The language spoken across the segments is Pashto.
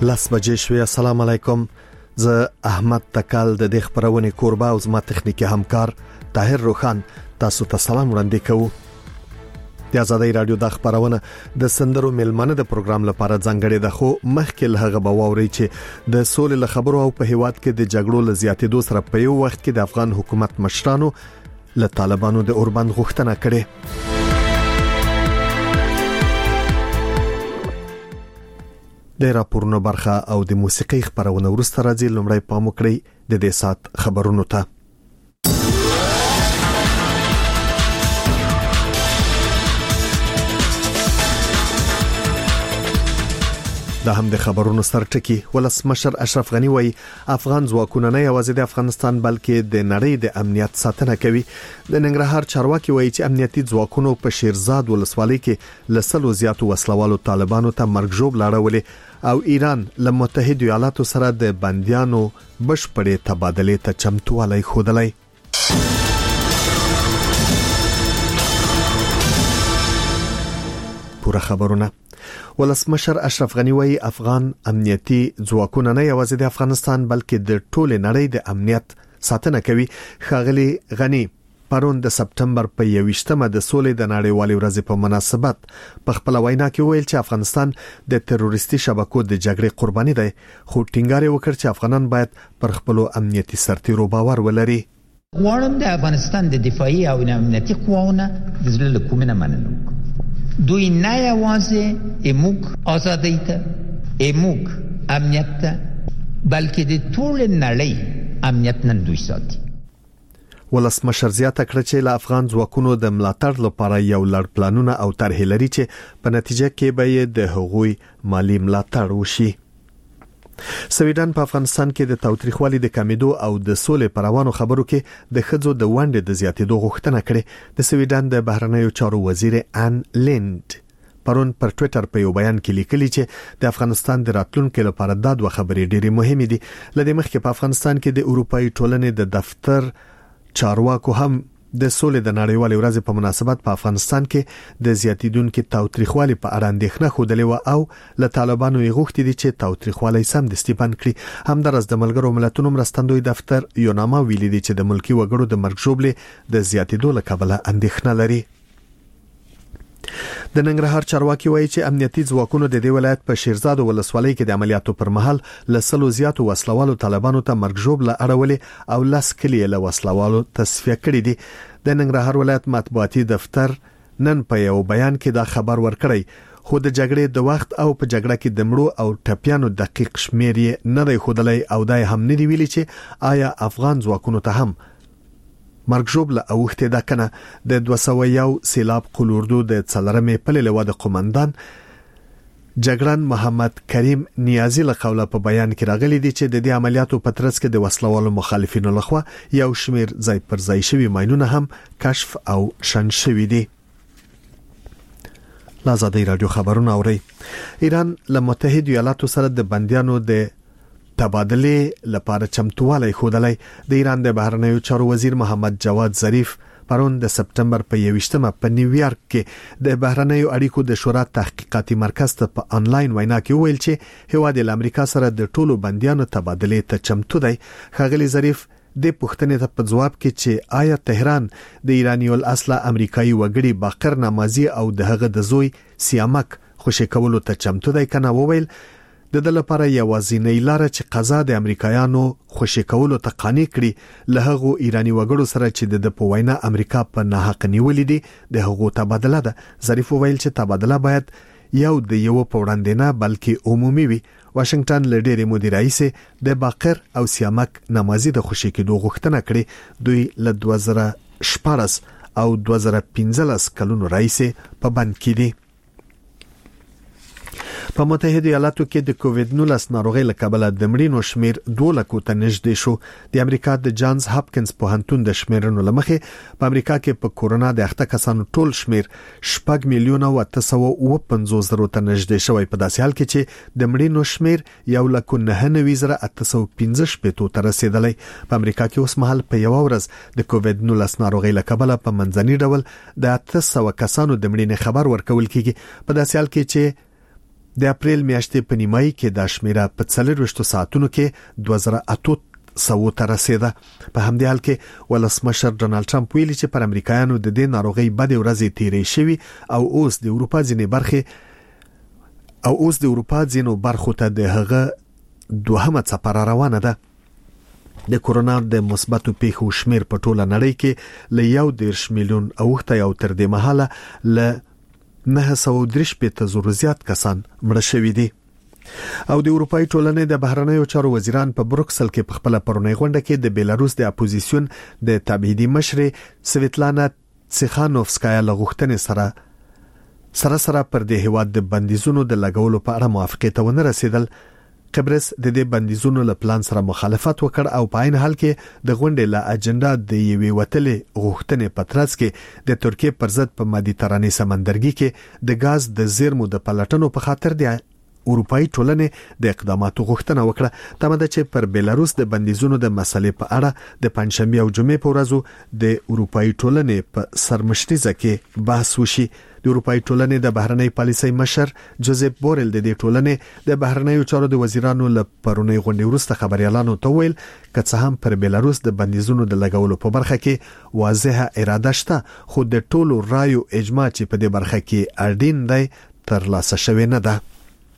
لاس بجې شوي. السلام علیکم. زه احمد تکل د دې خبرونه کوربه او زما تخنیکی همکار طاهر روخان تاسو ته سلام وړاندې کوو. د آزادۍ رادیو د خبرونه د سندرو ملمنه د پروګرام لپاره ځانګړې ده، خو مخکې له هغه به واوري چې د سولې له خبرو او په هیواد کې د جګړو له زیاتېدو سره په یو وخت کې د افغان حکومت مشرانو له طالبانو د اوربند غوښتنه کړې. د راپورونو برخه او د موسیقي خبرونه ورسته راځي. لومړی پام وکړئ د دې سات خبرونو ته. دا هم د خبرونو سرټکی. ولسمشر اشرف غنی وایي افغان ځواکونه نه یوازې د افغانستان بلکې د نړۍ د امنیت ساتنه کوي. د ننګرهار چارواکي وایي چې امنیتي ځواکونو په شیرزاد ولسوالۍ کې لسلو زیاتو وسلوالو طالبانو ته مرګ ژوب لاړولې او ایران له متحده ایالاتو سره د بنديانو بشپړې تبادله ته چمتووالی ښودلی. پوره خبرونه. ولسمشر اشرف غنی وایي افغان امنیتي ځواکونه نه یوازې د افغانستان بلکې د ټول نړۍ د امنیت ساتنه کوي. ښاغلي غنی پرون د سپټمبر په 21مه د سولې د نړیوالې ورځې په مناسبت په خپل وینا کې ویل چې افغانستان د تروریستي شبکو د جګړې قرباني دی، خو ټینګار وکړ چې افغانان باید پر خپل امنیتي سرتیرو باور ولري. غواړم د افغانستان د دفاعي او امنیتي قواوو د زړه کومه مننه دوی نه یوازې اموک آزادۍ ته اموک امنیت ته بلکې د ټول نړۍ امنیت نن دوی ساتي. ولسمشر زیاته کړ چې له افغان ځواکونو د ملاتړ لپاره یو لړ پلانونه او طرحې لري چې په نتیجه کې به د هغوی مالی ملاتړ وشي. سویډن په افغانستان کې د تاوتریخوالي د کمیدو او د سولې پروانو خبرو کې د خځو د ونډې د زیاتېدو غوښتنه کړې. د سویډن د بهرنیو چارو وزیر ان لیند پرون پر ټوئیټر په یو بیان کې لیکلي چې د افغانستان د راتلونکو لپاره دا دوه خبرې ډېرې مهمې دي. لدې مخکې په افغانستان کې د اروپאי ټولنې د دفتر چارواکو هم د سولې د نړیوالې ورځې په مناسبت په افغانستان کې د زیاتیدونکو تاوتریخوالي په اړه اندېښنه خوده و او له طالبانو یې غوښتي دي چې تاوتریخوالي سم دستي بند کړي. همدارس د ملګرو ملتونو مرستندوی دفتر یو نامه ویلي دي چې د ملکی وګړو د مرګ ژوبلې د زیاتیدو له کبله اندېښنه لري. د ننګرهار چارواکي وایي چې امنیتي ځواکونو د دې ولایت په شیرزاد ولسوالۍ کې د عملیاتو پر مهال لسلو زیاتو وسلوالو طالبانو ته مرګ ژوبله اړولې او لاس کلی له وسلوالو تصفیه کړي دي. د ننګرهار ولایت مطبوعاتي دفتر نن په یو بیان کې دا خبر ورکړی، خو د جګړې د وخت او په جګړه کې د مړو او ټپیانو دقیق شمیر یې نه دی ښودلی او دا هم نه دی ویلي چې آیا افغان ځواکونو ته هم مرګ ژوبله اوښتې ده کنه. د 201 سیلاب قلوردو د څلرمې پلې لوا د قومندان جګړن محمد کریم نیازی له قوله په بیان کې راغلي دي چې د دې عملیاتو په ترڅ کې د وسلوالو مخالفینو لخوا یو شمیر ځای پر ځای شوي ماینونه هم کشف او شن شوي دي. آزادۍ رادیو خبرونه اوري. ایران له متحده ایالاتو سره د بنديانو د تبادله لپاره چمتووالی ښودلی. د ایران د بهرنیو چارو وزیر محمد جواد ظریف پرون د سپټمبر په 21مه په نیویارک کې د بهرنیو اړیکو د شورا تحقیقاتي مرکز ته په انلاین وینا کې ویل چې هیواد د امریکا سره د ټولو بنديانو تبادله ته چمتو دی. ښاغلي ظریف د پوښتنې ته په جواب کې چې آیا تهران د ایرانی الاصله امریکایي وګړي باقر نمازي او د هغه د زوی سیامک خوشی کولو ته چمتو دی کنه، وویل د دې لپاره یوازینۍ لار چې قضا د امریکایانو خوشی کولو ته قانع کړي له هغو ایرانی وګړو سره چې د په وینا امریکا په ناحق نیولې دي د هغو تبادله ده. ظریف ویل چې تبادله باید یو د یو په وړاندې نه بلکې عمومي وي. واشنگټن له ډېرې مودې راهیسې د باقر او سیامک نمازي د خوشی کېدو غوښتنه کړې. دوی له 2014 او 2015 کلونو راهیسې په بند کې دي. په متحده ایالاتو کې د کووید-19 ناروغۍ له کبله د مړینو شمیر 2 لکو ته نږدې شو. د امریکا د جانز هاپکینز پوهنتون د شمیرنو لمخې په امریکا کې په کورونا د اخته کسانو ټول شمیر 6,850,000 ته نږدې شوی. په داسې حال کې چې د مړینو شمیر 1,99,815 ته رسیدلی. په امریکا کې اوس مهال په یو ورځ د کووید-19 ناروغۍ له کبله په منځني ډول د 800 کسانو د مړینې خبر ورکول کیږي. په داسې حال کې چې د اپریل میاشتې په نیمایي کې د شمیره په 24 ساعتونو کې 2008 سو ته رسیده. په همدې حال کې ولسمشر ډونالد ټرمپ ویلي چې پر امریکایانو د دې ناروغي بدې ورځې تیرې شوي او اوس د اروپا ځینو برخو ته د هغه دوهمه څپره روانه ده. د کورونا د مثبتو پیښو شمیر په ټوله نړۍ کې ل 1 میلیون اوخته او تر دې مهاله ل 930 زیات کسان مړه شوي دي. او د اروپאי ټولنې د بهرنیو چارو وزیران په بروکسل کې په خپل پرونی غونډه کې د بیلاروس د اپوزیسیون د تبعیدي مشر سویتلانا تسخانوفسکایا لغښتنې سره پر د هیواد د بندیزونو د لګولو په اړه موافقه ته ونه رسیدل. قبرس د دې بندیزونو له پلان سره مخالفت وکړ او په عین حال کې د غونډې له اجنډا د یوې وتلې غوښتنې په ترڅ کې د ترکیه پر ضد په مدیترانې سمندرګي کې د غاز د زیرمو د پلټنو په خاطر د اروپאי ټولنې د اقداماتو غوښتنه وکړه. تمه ده چې پر بیلاروس د بندیزونو د مسلې په اړه د پنځشنبه او جمعې په ورځو د اروپאי ټولنې په سرمشتیزه کې بحث وشي. د اروپאי ټولنې د بهرنی پالیسۍ مشر جوزيف بورل د دې ټولنې د بهرنیو چارو د وزیرانو له پرونی غونډې وروسته خبريالانو ته ویل که څه هم پر بیلاروس د بندیزونو د لګولو په برخه کې واضحه اراده شته، خو د ټولو رایو اجماع چې په دې برخه کې اړین دی تر لاسه شوی نه ده.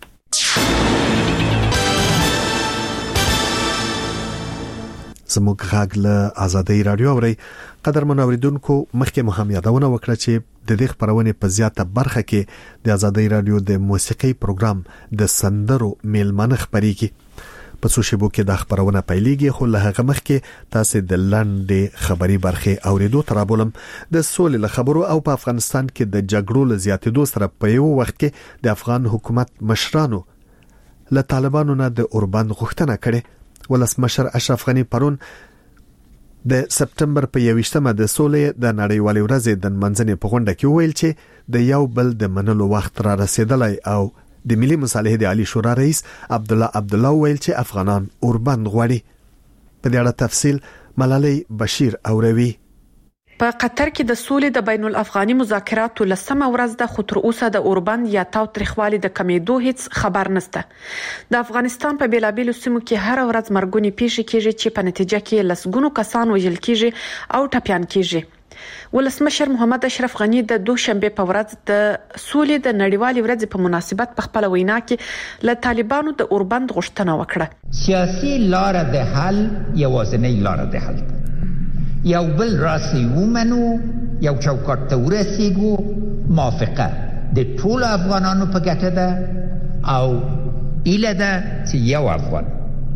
زموږ غږ له آزادۍ رادیو اوري. قدرمن اوریدونکو، مخکې مو هم یادونه وکړه چې د دې خبرونې په زیاته برخه کې د آزادۍ رادیو د موسیقي پروګرام د سندرو میلمانه خبريږي. په څو شیبو کې د خبرونه پیلېږي، خو له هغه مخکې تاسو د لنډې خبري برخه اوریدو ترابولم. د سولې له خبرو او په افغانستان کې د جګړو له زیاتېدو سره په یو وخت کې د افغان حکومت مشرانو له طالبانو نه د اوربند غوښتنه کړې. ولسمشر اشرف غنی پرون د سپټمبر په 21مه د سولې د نړیوالې ورځې د منځنۍ په غونډه کې ویل چې د یو بل د منلو وخت را رسیدلی او د ملي مصالحې د عالی شورا رئیس عبدالله ویل چې افغانان اوربند غواړي. په دې اړه تفصیل ملالۍ بشیر اوروي. په قطر کې د سولې د بین الافغاني مذاکراتو لسمه ورځ د خطر اوسه د اوربند یا تاوتریخوالي د کمیدو هیڅ خبر نشته. د افغانستان په بیلابیلو سیمو کې هر ورځ مرګونی پیښې کیږي چې په نتیجه کې لسګونو کسان وژل کیږي او ټپيان کیږي. ولسمشر محمد اشرف غنی د دوشنبه په ورځ د سولې د نړیوالې ورځې په مناسبت په خپل وینا کې له طالبانو د اوربند غوښتنه وکړه. سیاسي لار د حل یوازینۍ لار د حل یو بل راسي ومنو، یو چوکاټ ته ورسېږو، موافقه د ټول افغانانو په ګټه ده او ایله ده چې یو افغان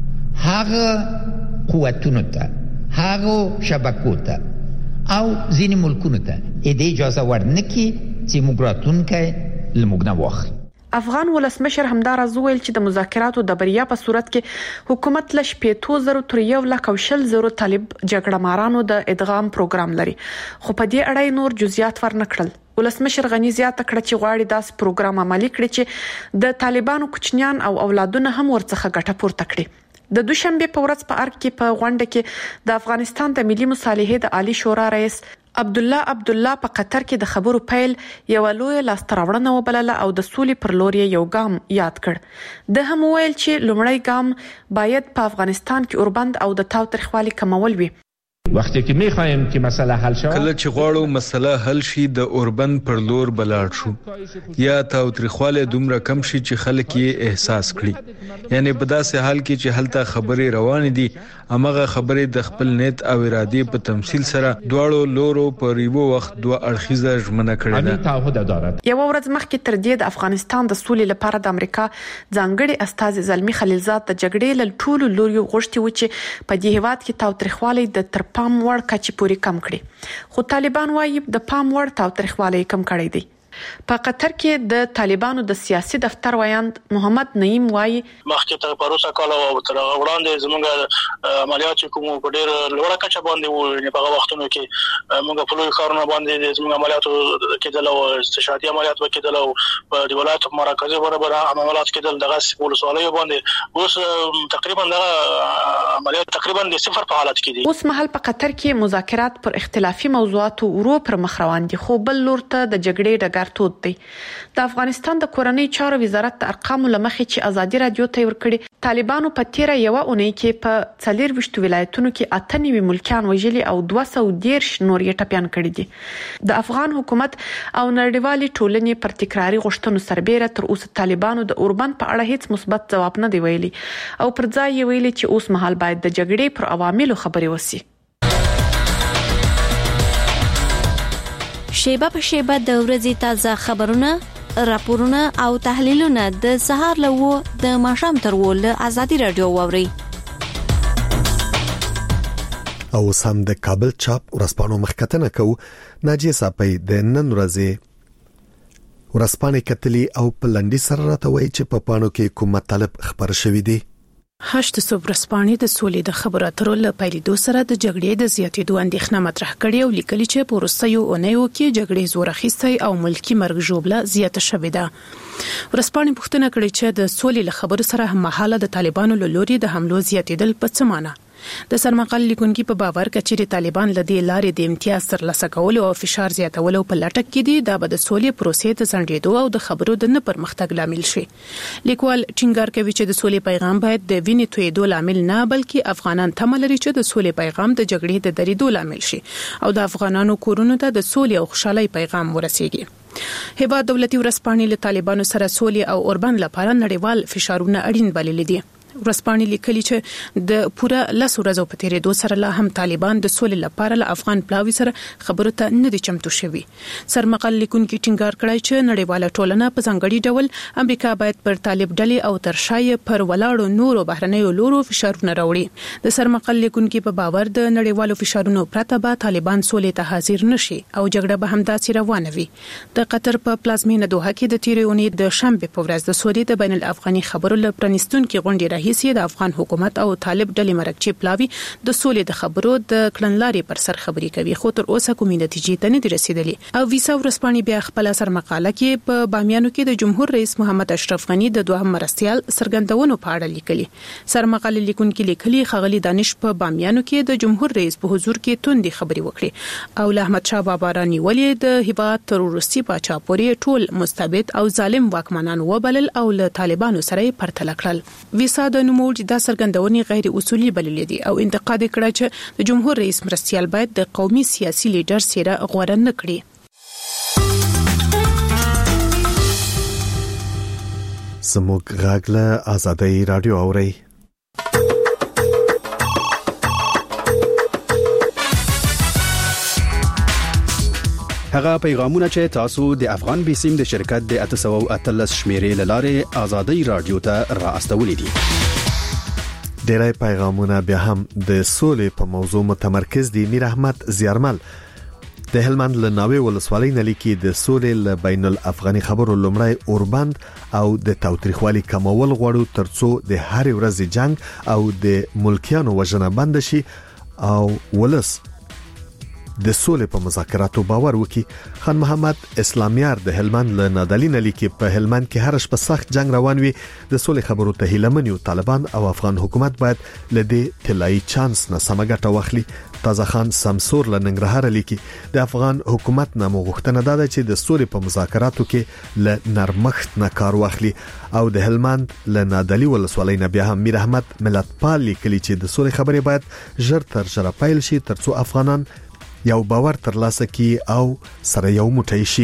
هغه قوتونو ته، هغه شبکو ته او ځینې ملکونو ته اجازه ورنکړي چې موږ راتلونکی له موږ نه واخلي. افغان ولسمشر همداراز ویل چې د مذاکراتو د بریا په صورت کې حکومت له 15,000 تر 1,20,000 طالب جګړه مارانو د ادغام پروګرام لري، خو په دې اړه نور جزئیات ورنکړل. ولسمشر غنی زیاته کړه چې غواړي داس پروګرام عملي کړي چې د طالبانو کوچنیان او اولادونه هم ورڅخه ګټه پورته کړي. د دوشنبه په ورځ په ارګ کې په غونډه کې د افغانستان د ملي مصالحې د عالی شورا رئیس عبدالله په قطر کې د خبرو پیل یو لوی لاستراوړنه وبلله او د سولې پر لور یو ګام یاد کړ. د هم ویل چې لومړی ګام باید په افغانستان کې اوربند او د تاوتریخوالي کمول وي. وقتی که می‌خوایم که مسئله حل شود، کله چې غواړو مسله حل شي د اوربند پر لور بلاړ شو یا تاوتریخواله دومره کم شي چې خلک یې احساس کړي. یعنی په داسې حال کې چې هلته خبرې روانې دي، امغه خبرې د خپل نیت او ارادې په تمثيل سره دواړو لورو په ریبو وخت دوه اړخیزه ژمنه کړې ده. یو ورځ مخکې تر دې د افغانستان د سولې لپاره د امریکا ځانګړي استازي زلمی خلیلزاد د جګړې له ټولو لوري غوښتي و چې په دې هیواد کې تاوتریخواله د تر پام وړ کچې پورې کم کړي، خو طالبان وايي د پام وړ تاوتریخواله کم کړی دی. په قطر کې د طالبانو د سیاسي دفتر وایند محمد نعیم وايي مخکې تر پروسه کال او تر وړاندې زموږ عملیات کوم په ډېر لوړه کچه باندې وو. په هغه وختونو کې موږ په لوی کارونه باندې زموږ عملیاتو کېدل او استشهادي عملیات وکړل او په ولایت مرکزي برابر عملیات کېدل دغه سپولسوالۍ باندې اوس تقریبا دغه عملیات تقریبا د صفر په حالت کې دي. اوس مهال په قطر کې مذاکرات پر اختلافي موضوعاتو ورو پر مخ روان دي، خو بل لور ته د جګړې ډګر نګارتود دی. د افغانستان د کورنۍ چارو وزارت د ارقامو لمخې چې ازادي رادیو ته ورکړي، طالبانو په تیره یو اونۍ کې په 24 ولایتونو کې 98 ملکیان وژلي او 213 نور یې ټپيان کړي دي. د افغان حکومت او نړیوالې ټولنې پر تکراري غوښتنو سربېره تر اوسه طالبانو د اوربند په اړه هیڅ مثبت ځواب نه دی ویلي او پر ځای یې ویلي چې اوس مهال باید د جګړې پر عواملو خبرې وشي. شیبه په شیبه د ورځې تازه خبرونه، راپورونه او تحلیلونه د سهار له د ماښام تر له ازادي رادیو واوري. او سم د کابل چاپ ورځپاڼو مخکتنه کو ناجیه صاحب د نن ورځې ورځپاڼې کتلي او په لنډي سره راته وایي چې په پاڼو کې کوم مطلب خبر شوی دی. 8 ورځپاڼې د سولې د خبرو اترو له پیلېدو سره د جګړې د زیاتېدو اندېښنه مطرح کړې او لیکلي چې په وروستیو اونیو کې جګړې زور اخیستی او ملکی مرګ ژوبله زیاته شوې ده. ورځپاڼې پوښتنه کړې چې د سولې له خبرو سره هممهاله د طالبانو له لوري د حملو زیاتېدل په څه معنی؟ د سرمقال لیکونکي په باور کچېري طالبان لدی لارې د امتیاز ترلاسه کولو او فشار زیاتولو په لټه کې دي دا به د سولې پروسې ته ځنډېدو او د خبرو د نه پرمختګ لامل شي. لیکوال ټینګار کوي چې د سولې پیغام باید د وینې تویېدو لامل نه بلکې افغانان تمه لري چې د سولې پیغام د جګړې د درېدو لامل شي او د افغانانو کورونو ته د سولې او خوشحالۍ پیغام ورسیږي. هیواد دولتي ورځپاڼې له طالبانو سره سولې او اوربند لپاره نړیوال فشارونه اړین بللي دي. ورځپاڼې لیکلي چې د پوره 10 ورځو په تیریدو سره لا هم طالبان د سولې لپاره له افغان پلاوي سره خبرو ته نه دي چمتو شوي. سرمقال لیکونکي ټینګار کړی چې نړیواله ټولنه په ځانګړي ډول امریکا باید پر طالب ډلې او ترشای پر ولاړو نورو بهرنیو لورو فشارونه راوړي. د سرمقال لیکونکي په باور د نړیوالو فشارونو پرته به طالبان سولې ته حاضر نشي او جګړه به همداسې روانه وي. د قطر په پلازمینه دوحه کې د تیرې اونۍ د شنبه په ورځ د سولې د بین الافغاني خبرو له پرانیستونکو غونډې راهیسې د افغان حکومت او طالب ډلې مرکچي پلاوي د سولې د خبرو د کړنلارې پر سر خبري کوي خو تر اوسه کومې نتیجې ته نه دي رسیدلې. او ویسا ورځپاڼې بیا خپل سرمقاله کې په بامیانو کې د جمهور رئیس محمد اشرف غنی د دوهم مرستيال سرګندونو په اړه لیکلي. سرمقاله لیکونکي لیکلي خغلی دانش په بامیانو کې د جمهور رئیس په حضور کې توندي خبري وکړي او له احمد شاه بابا رانی ولې د هیواد تروریستي پاچا پورې ټول مستبد او ظالم واکمنان وبلل او له طالبانو سره پرتله کړل. ویسا د نوموړي دا سرګندونې غیر اصولي بللې دي او انتقاد کړی چې د جمهور رئیس مرستيال باید د قومي سیاسي لیډر سره غوړه نه کړي. زموږ غاګله آزادۍ رادیو اوري. هغه پیغامونه چې تاسو د افغان بیسیم د شرکت د 813 شمیرې لاره آزادۍ رادیو ته راستولې دي. ډیری پیغامونه بیا هم د سولې په موضوع متمرکز دي. میر احمد زیارمل د هلمند له ناوې ولسوالۍ نه لیکي د سولې له بین الافغاني خبرو لومړی اوربند او د تاوتریخوالي کمول غواړو ترڅو د هر ورځ جنگ او د ملکیانو وژنه بند شي او ولس د سولې په مذاکراتو باور وکي. خان محمد اسلامیار د هلمند له نادلینه لیکي په هلمند کې هر شپه سخت جنگ روان وي. د سولې خبرو ته هیلمنیو طالبان او افغان حکومت باید لدی طلایی چانس نه سمګټه واخلي. تازه خان سمسور له ننګرهار لیکي د افغان حکومت نه مغوښتنه ده چې د سولې په مذاکراتو کې له نرمښت نه کار واخلي. او د هلمند له نادلی ولسوالۍ نه بیا هم میر احمد ملتپال لیکلي چې د سولې خبرې باید ژر تر ژره پیل شي ترڅو افغانان یو باور ترلاسه کی او سره یو موټی شي.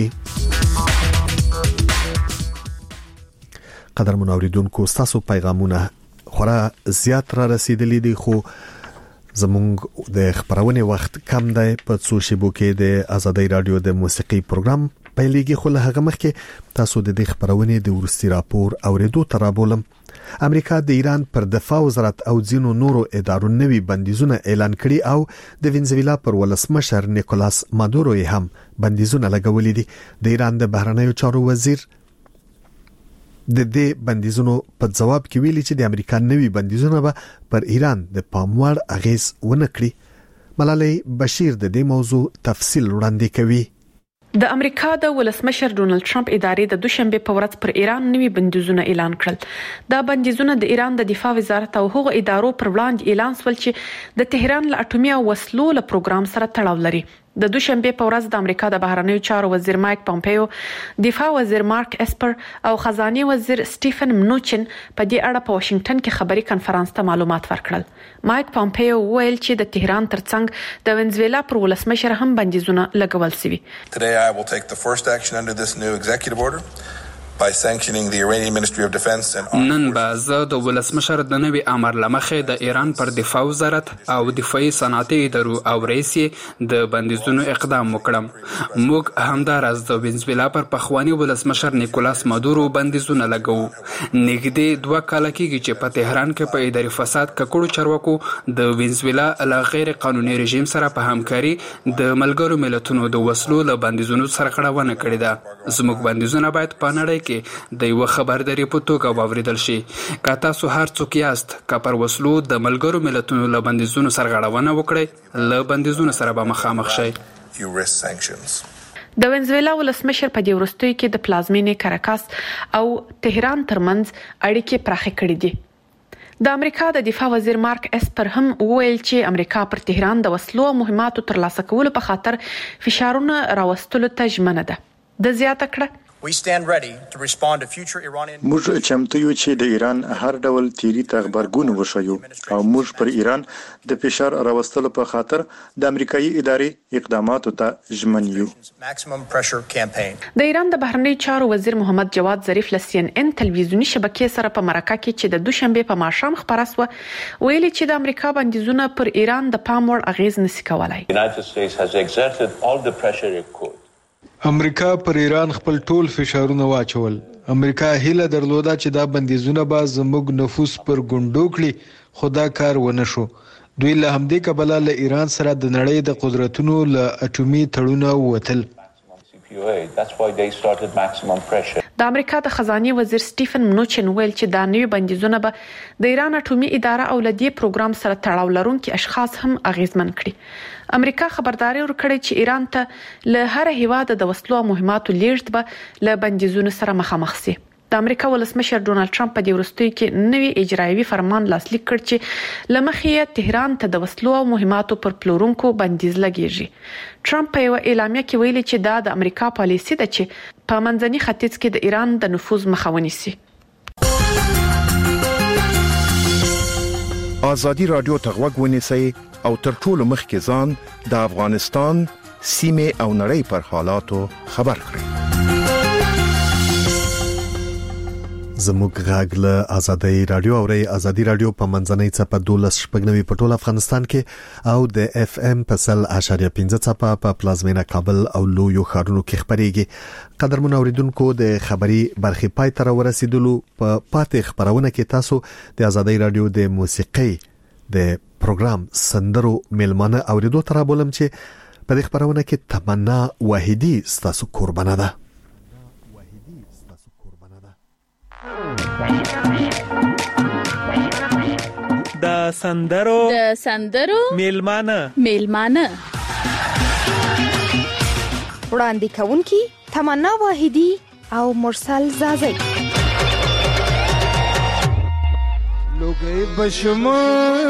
قدر منوریدونکو تاسو پیغامونه خورا زیات را رسیدلی دي خو زمونږ د خبرونه وخت کم دی. په څو شیبو کې د آزادۍ رادیو د موسیقي پروګرام پیلېږي خو له هغه مخکې تاسو د دې خبرونه د ورستي راپور اوریدو ترابولم. امریکا د ایران پر دفاع وزارت او ځینو نورو ادارو نوي بندیزونه اعلان کړي او د وینزویلا پر ولسمشر نیکولاس مادورو هم بندیزونه لګولې دي. د ایران د بهرنیو چارو وزیر د دې بندیزونو په جواب کې ویلي چې د امریکا نوي بندیزونه به پر ایران د پاموړ اغیز ونه کړي. ملالۍ بشیر د دې موضوع تفصیل وړاندې کوي. د امریکا د ولسمشر ډونالد ټرمپ ادارې د دوشنبه په ورځ پر ایران نوي بندیزونه اعلان کړل. دا بندیزونه د ایران د دفاع وزارت او هغو ادارو پر وړاندې اعلان شول چې د تهران له اټومي وسلو له پروګرام سره تړاو لري. د دوشنبه په ورځ د امریکا د بهرنیو چارو وزیر مایک پامپیو، دفاع وزیر مارک اسپر او خزانه وزیر سټیفن منوچن په دې اړه په واشنگټن کې خبري کانفرنس ته معلومات ورکړل. مایک پامپیو ویل چې د تهران ترڅنګ د وینزویلا پر ولسمشر هم بندیزونه لګول شوي. Today I will take the first action under this new executive order by sanctioning the Iranian Ministry of Defense and نن به زه د ولسمشر د نوي امر لمخې د ایران پر دفاع وزارت او دفاعي صنعتي ادارو او رئیس د بندیزونو اقدام وکړم. موږ همدارس د وینزویلا پر پخوانی ولسمشر نیکولاس مادورو بندیزونه لګو. نږدې 2 کال کېږي چې په تهران کې په اداري فساد ککړو چارواکو د وینزویلا له غیر قانوني رژیم سره په همکاري د ملګرو ملتونو د وسلو له بندیزونو سرغړونه کړې ده. زموږ بندیزونه باید په نړۍ کې د یو خبرداري په توګه واوریدل شي. که تاسو هر څوک یاست که پر وسلو د ملګرو ملتونو له بندیزونو سرغړونه وکړئ، له بندیزونو سره به مخامخ شئ. د وینزویلا ولسمشر په دې وروستیو کې د پلازمینې کاراکاس او تهران ترمنځ اړیکې پراخې کړې دي. د امریکا د دفاع وزیر مارک اسپر هم وویل چې امریکا پر تهران د وسلو او مهماتو ترلاسه کولو په خاطر فشارونه راوستلو ته ژمنه ده. د زیاته کړه موږ چمتو یو چې د ایران هر ډول تیری ته خبرګون وشو او موږ پر ایران د فشار راوستلو په خاطر د امریکایي ادارې اقداماتو ته ژمن یو. د ایران د بهرنیو چارو وزیر محمد جواد ظریف له CNN تلویزیونی شبکې سره په مرکه کې چې د دوشنبه په ماښام خبره سوه ویلي چې د امریکا بندیزونه پر ایران د پام وړ اغیز نشي کولای. امریکا پر ایران خپل ټول فشارونه واچول. امریکا هیله درلوده چې دا بندیزونه به زموږ نفوس پر ګوندو کړي، خو دا کار ونه شو. دوی له همدې کبله له ایران سره د نړۍ د قدرتونو له اټومي تړونه ووتل. د امریکا د خزانه وزیر سټیفن منوچن ویل چې دا نوي بندیزونه به د ایران اټومي اداره او لدی پروګرام سره تړاو لرونکي اشخاص هم اغیزمن کړي. امریکا خبرداري ورکړې چې ایران ته له هر هیواد د وسلو او مهماتو لیږد به له بندیزونو سره مخامخ شي. د امریکا ولسمشر ډونالد ټرمپ په دې وروستیو کې نوي اجرایوي فرمان لاسلیک کړ چې لمخې تهران ته د وسلو او مهماتو پر پلورونکو بندیز لګیږي. ټرمپ په یو اعلامیه کې ویلي چې دا د امریکا پالیسي ده چې په منځني ختیځ کې د ایران د نفوذ مخه ونیسي. آزادي رادیو ته غوږ ونیسئ او تر ټولو مخکې ځان د افغانستان سیمه او نړۍ پر حالاتو خبر کړئ. زموږ غږ له آزادۍ رادیو اوري. آزادۍ رادیو په منځنۍ څپه 12 په ټول افغانستان کې او د FM په 100.15 څپه په پلازمینه کابل او لویو ښارونو کې خبريږي. قدرمن اوریدونکو د خبري برخې پای ته ورسېدلو. په پاتې خبرونه کې تاسو د آزادۍ رادیو د موسیقي د پروګرام سندرو میلمانه اوریدو تر بولم چې په دې خبرونه کې تمنا واحدی ستاسو قربانه ده. د سندرو میلمانه وړاندې کوونکی تمنا واحدی او مرسل زازی. لوګي بشما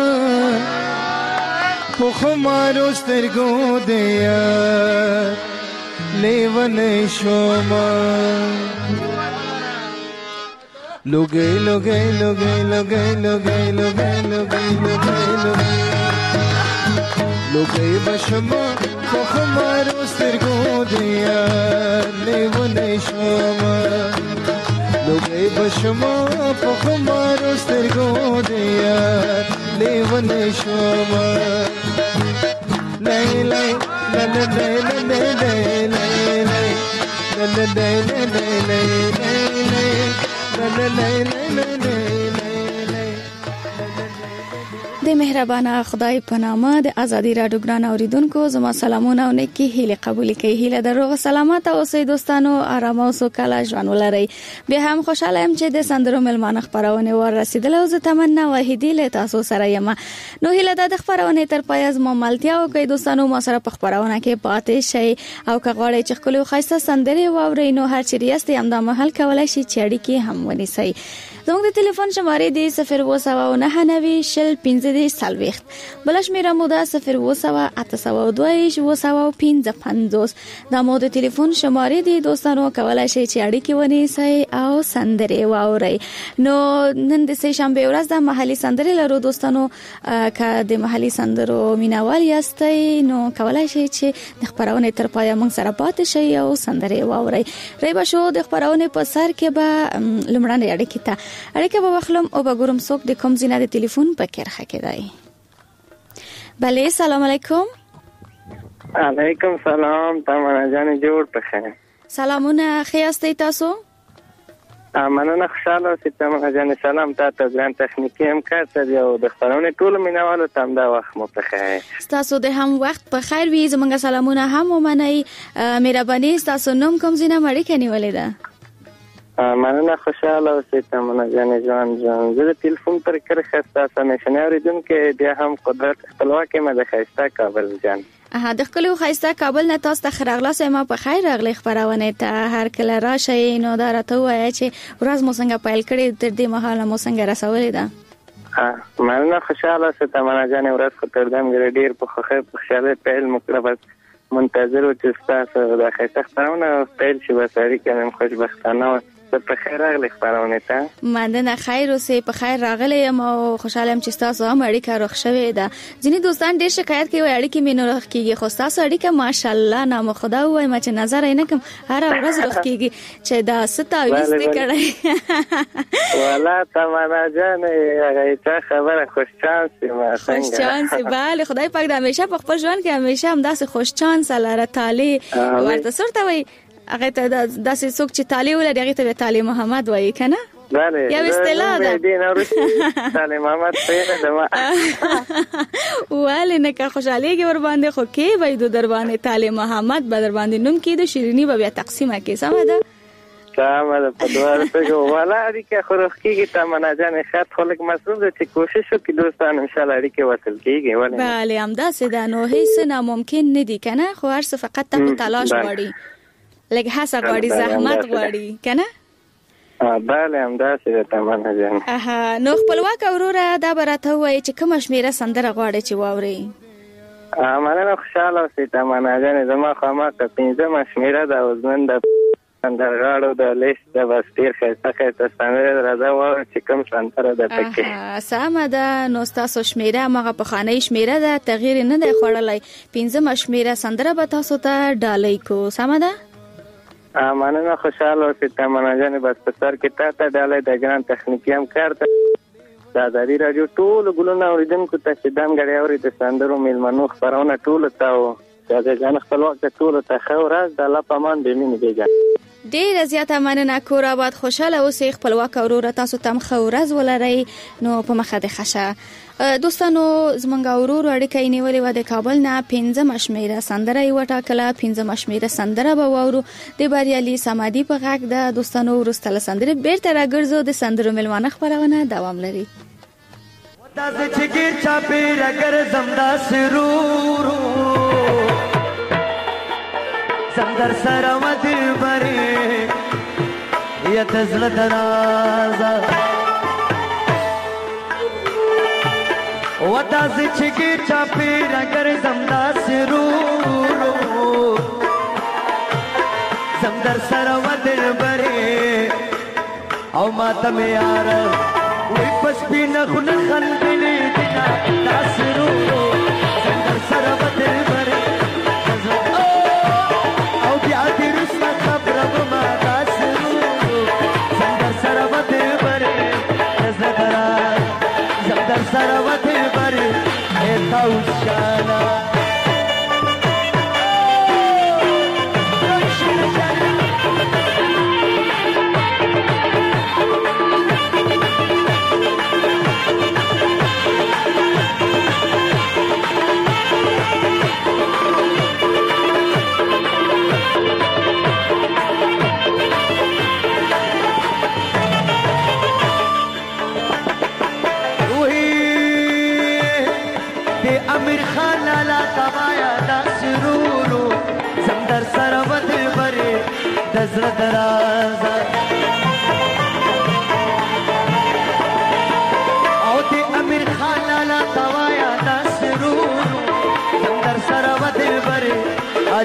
په خمارو سترګو دیا لیونه شوما لوګي لوګي لوګي لوګي لوګي لوګي لوګي لوګي لوګي بشما په خمارو سترګو دیا لیونه شوما لوګي بشما په خمارو سترګو دیا لیونه شوما لای لای لای لای لای لای د مهربانه خدای په نامه د ازادي رادیو ګران اوریدونکو زما سلامونه او نیکی هیله قبول کړئ. هیله دروغ سلامت اوسئ دوستانو، آرام او سوکاله ژوند ولرئ. بیا هم خوشاله یم چې د سندرو ملمانه خبرونه ور رسیدل او زه تمنا واحدی له تاسو سره یم. نو هیله د خبرونه تر پای از مملتیا او کې دوستانو ما سره په خبرونه کې پاتې شئ او که غواړئ چې خپل خاصه سندري واورئ نو هر چیرې است هم د محل کولای شي چې اړیکې هم ونیسئ. زموږ د ټلیفون شمارې دی 029901540 بل شمیره مو ده 0280255 دا مو د ټلیفون شمارې دی دوستانو. کولای شئ چې اړیکې ونیسئ او سندرې واورئ. نو نن د سه شنبه ورځ د محلي سندرې لرو دوستانو. که د محلي سندرو مینوال یاستئ نو کولای شئ چې د خبرونه تر پایه موږ سره پاتې شئ او سندرې واورئ. ریبه شو د خبرونه په سر کې به لمړنۍ اړیکې ته اړیکه به وخلم او به ګورم څوک د کوم ځای د ټلیفون په کرخه کې دی. بله سلام علیکم. علیکم سلام. تمنا جان جوړ پخیر. سلامونه خیاستئ تاسو؟ مننه خوشاله اوسئ تمنا جان. سلام تاسو ځان تخنیکی هم کارته دی او د خبرونه ټول مینوالو تم دا وخت مو پخیر. تاسو د هم وخت په خیر وي. زمونږ سلامونه هم ومنئ. مهرباني تاسو نوم کوم ځای نه اړیکه نیولې ده؟ مننه خوشاله اوسئ تمنا جان. زه د ټلیفون پر کرښه تاسو نشنه اوریدونکو بیا هم قدرت خپلواکه مده خسته کابل جان. د خپلو خایسته کابل نه تاسو ته خراغلاس ما په خیر راغلی خبرونه ته هر کله راشي. نو دا راته وایي چې ورځ مو څنګه پیل کړې تر دې مهاله مو څنګه رسولې ده؟ مننه خوشاله اوسئ تمنا جان. ورځ خو تر دم ډیر په خوشاله پیل مکړه. بس منتظر و چې تاسو د خایسته خبرونه پیل شي. بس اړیکه هم خوشبختانه په خیر راغلی خبرونه ته. مننه خیر اوسئ. په خیر راغلی یم او خوشاله یم چې تاسو هم اړیکه روغ شوې ده. ځینې دوستان ډېر شکایت کوي اړیکې مې نه روغ کیږي خو تاسو اړیکه ماشاءالله نام خدا وایم چې نظر یې نه کوم هر ورځ روغ کیږي چې دا ستاویز دې کړی. والا تمنا جان هغه ته خبره خوش چانس ما خوش چانس. بله خدای پاک د همیشه په خپل ژوند کې همیشه هم داسې خوش چانس لاره. تعالی ورته سره وي هغه ته داسې څوک چې تعالی ولري هغه ته تعالی محمد وایي کنه. بله یا اصطلاح ده تعالی محمد پیدا دما ولی نه که خوشاليږي ور باندې خو کې وای د در باندې تعالی محمد به در باندې نوم کې د شیرینی به بیا تقسیمه کې سم ده. سلام په دوار ته والا اړیکه خورخ کیږي تمنا جان. خط خلک مسئول دي چې کوشش وکړي دوستان ان شاء الله اړیکه وصل کیږي. ولی بله همدا سده نو هیڅ ناممکن نه دي کنه. خو هر څه فقط ته تلاش غواړي لکه هڅه غواړي زحمت غواړي کنه. بله همدا سده تمنا جان. نو خپلواک وروره دا برته وای چې کوم شمیره سندره غواړي چې واوري؟ مننه خوشاله اوسئ تمنا جان. زما خامہ ته 15 شمیره د وزن د سندرغاړو د لیست د وستیر خسته سندره راځه و چې کوم سندره د پکې سم ده. نو تاسو شمیره مغه په خانه شمیره ده تغییر نه دی خوړلای. 15 شمیره سندره به تاسو ته ډالۍ کو سم ده. مننه خوشاله اوسئ تمنا جان. بس په سر کې ته ډالۍ د ګران تخنیکی هم کارته د ازادي رادیو ټول ګلونه اوریدونکو ته چې دم غړي اوري د سندرو میلمنو خبرونه ټول ته د ځان خپلواک ټول ته خو راز د الله پامان به مين دیګا. ډیر زیاته مننه کور آباد خوشاله اوسئ. خپلواک اورور تاسو تم خو راز ولرئ. نو په مخه د خشه دوستانو زمونږ اورور اړیکې نیولې و د کابل نه 15 شمیره سندره یو ټاکله 15 شمیره سندره به وورو د بریالي سمادي په غږ د دوستانو ورستله سندره بیرته راګرځو د سندرو ملوانه خبرونه دوام لري. وتاسو چې ګیر چاپی راګر زمدا سرورو زمدر سره مدل بری یا تزل درازا وتاسو چې ګیر چاپی راګر زمدا سرورو زمدر سره مدل بری او ماته مې یار وای پس بنا خن خلبلی دینا تاسرو زندر سره بدل بره او بیا دې رسمه خبره ما تاسرو زندر سره بدل بره زندر سره بدل بره تاوس شانا امیر خان لالا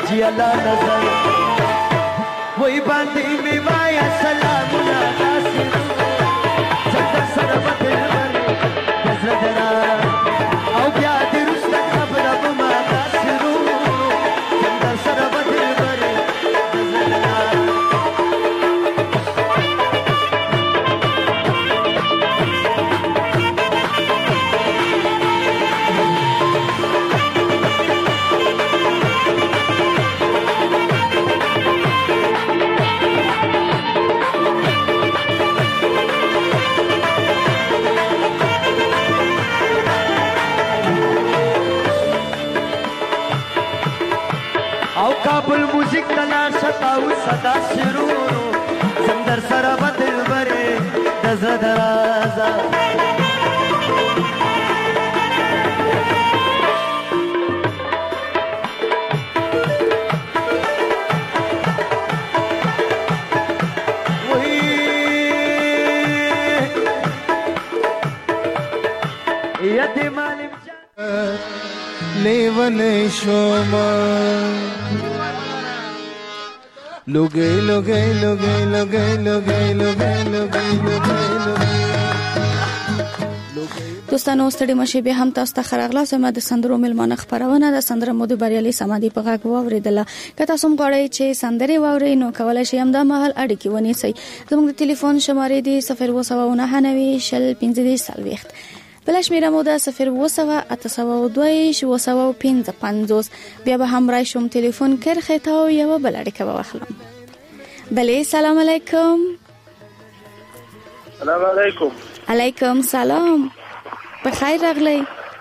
چې الله نظر وای باندې می وایا سلامونه تاسو څنګه سره وته نظر او بیا دې رسته خبره به ما تاسو څنګه سره وته کابل موزیک تلا شتاو صدا شروع سندر سره بدل بره دزر درازا لیون شوما لوگے لوگے لوگے لوگے لوگے لوگے لوگے دوستانو ستړي مشه به هم تاسو ته خراغلا سم د سندرو ملمانه خبرونه د سندره مو د بریالي سمادي په غاګ واوریدله که تاسو هم غواړئ چې سندري واورئ نو کولای شئ هم د محل اړیکې ونیسئ زموږ د ټلیفون شمارې دي 0299015 بل شمیره مو د 0208825 بیا به هم راشم ټلیفون کرخه تا او یو بل اړیکه واخلم بله سلام علیکم سلام علیکم علیکم سلام بخیر راغلی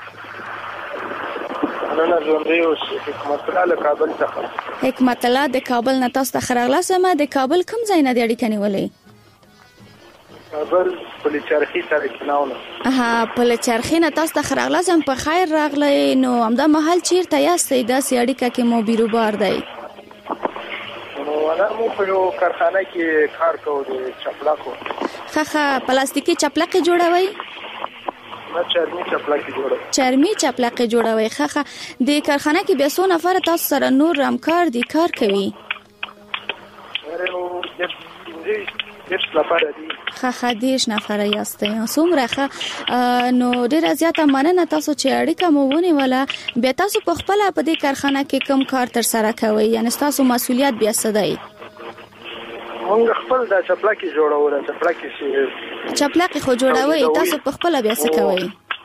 انا ژوندیو حکمت الله له کابل څخه حکمت الله د کابل نه تاسو ته راغلا سم د کابل کوم ځای نه د اړیکه نیولې کابل پلچرخی سره کیناونه په چرخی نه تاسو ته راغلا سم په خیر راغلی نو همدا محل چیرته یاستئ د سیاړیکه کې مو بیروبار دی نو انا مو په کارخانه کې کار کوم د چپلاکو خخه پلاستیکي چپلاکې جوړوي ما چرمی چپلاکې جوړوي چرمی چپلاکې جوړوي خخه د کارخانه کې 200 نفر تاسو سره نور همکار دي کار کوي خخه دیش نفره یاستئ څومره نو ډیره زیاته مننه تاسو چې اړیکه مو ونیوله بیا تاسو په خپل په دې کارخانه کې کوم کار تر سره کوئ یعنی تاسو مسؤلیت بیا څه دی مونږ خپل د چپلاکې جوړو د چپلاکې خو جوړوي تاسو په خپل بیا څه کوئ